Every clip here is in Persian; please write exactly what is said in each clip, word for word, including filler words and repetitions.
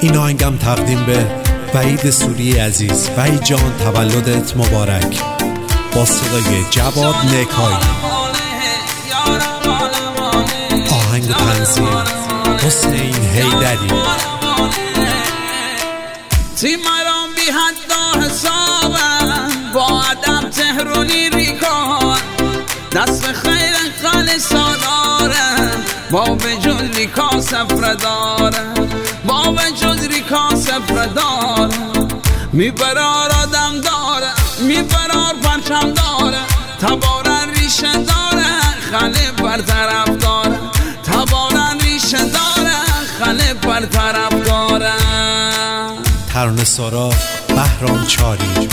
این آهنگم تقدیم به وحید سوری عزیز. وحید جان تولدت مبارک. با صدای جواد نکایی. آهنگ و تنظیم حسین حیدری. تیماران بی حد و حسابم با ادب تهرونی ریکان دست خیر خالصا دارم با وجود ریکا سفر دارم با وجود ریکا سفر دارم میبرار آدم دارم میبرار پرچم دارم تبارن ریشه دارم خاله بر طرف دارم تبارن ریشه دارم خاله بر طرف دارم. ترانه سارا بهرام چاری.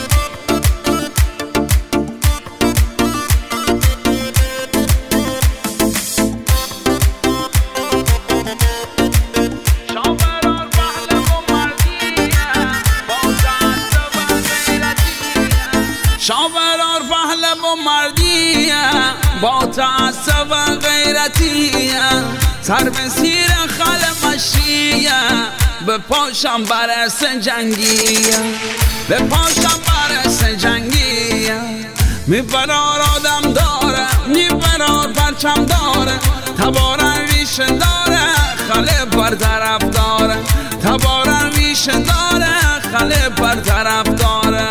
شاورار پهلو و مردیه با تعصب و غیرتیه سر به سیر خل مشیه به پاشم برس جنگیه به پاشم برس جنگیه میبرار آدم داره میبرار پرچم داره تبارن ریشه داره خله بر طرف داره تبارن ریشه داره خله بر طرف داره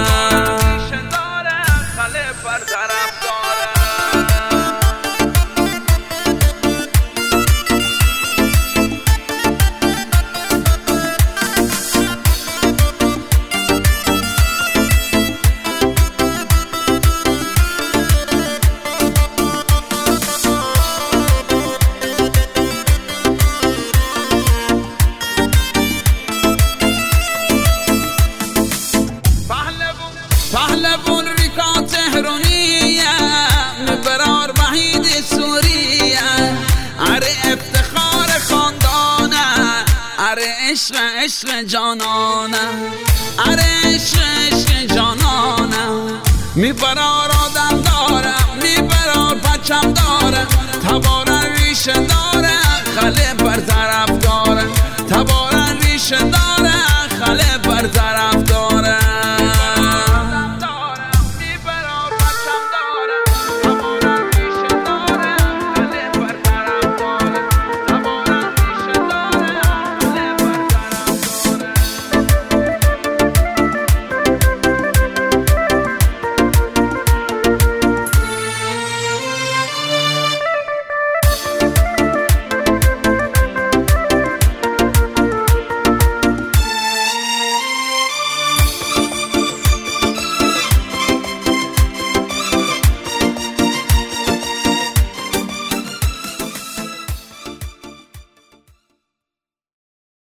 بر طرف داره. پهلوان ریکا تهرونیه مبرار وحید سوریه اره افتخار خاندانه اره عشق عشق جانانه اره عشق عشق جانانه میبرار آدم داره میبرار پچم داره تبارن ریشه داره خله بر طرف